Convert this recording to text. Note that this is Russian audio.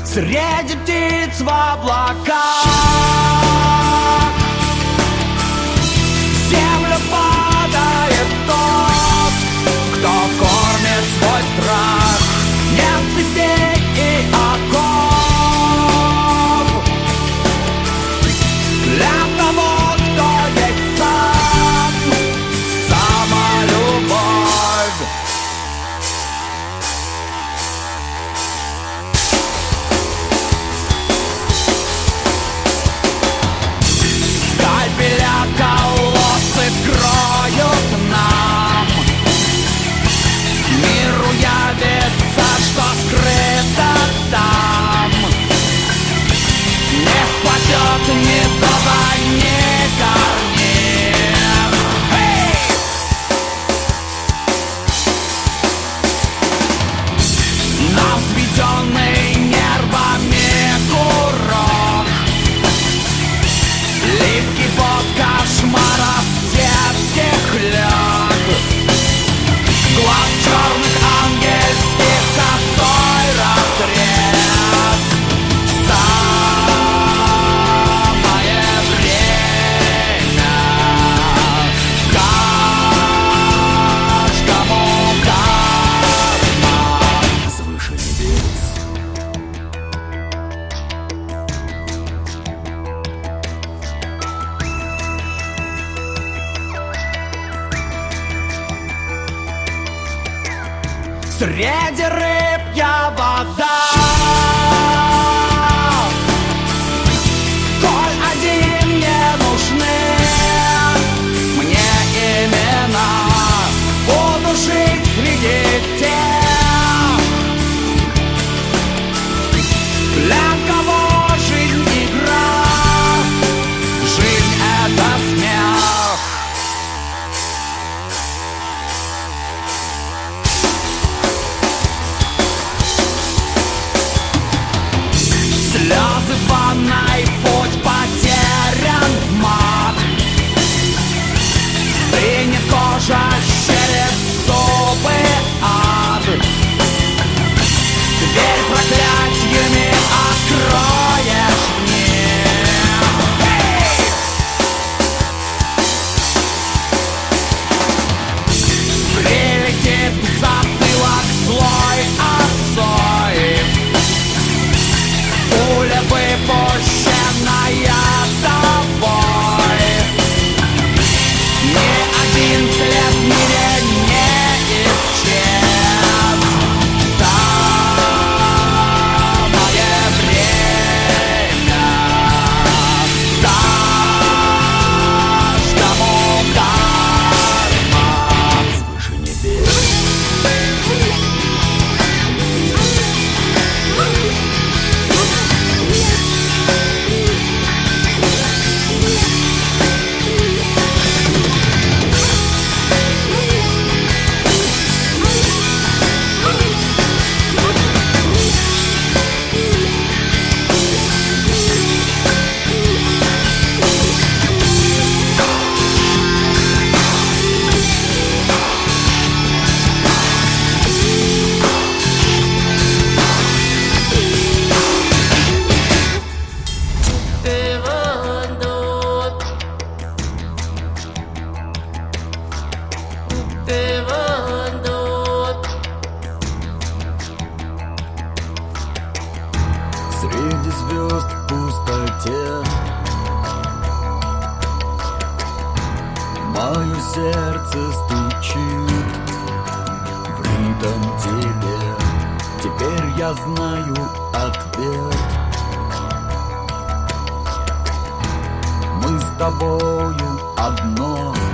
Среди птиц в облаках в землю падает тот, кто кормит свой страх. Нет цепей и оков для того, кто есть сам самолюбовь. Скальпеля колодцы вскроют нам, миру явится, что скрыто там. Не спасет ни доза, ни карниз. Эй! На взведенный нервами курок, липкий под кошмаров детских лёг, глаз черных ангельских косой разрез. Самое время каждому карма свыше небес. Среди рыбья вода, толь один не нужны мне имена. Буду жить среди тех, для кого жизнь игра, жизнь это смех. Слезы в ванной, путь потерян, мат. Стынет кожа, щерит зубы, ад. Дверь проклятьями откроешь вниз. Эй! Прилетит в затылок злой осой, пуля выпущенная тобой. Ни один след в мире не исчез. Самое время каждому карма свыше небес. Среди звезд в пустоте мое сердце стучит в ритм теле. Теперь я знаю ответ. Мы с тобою одно.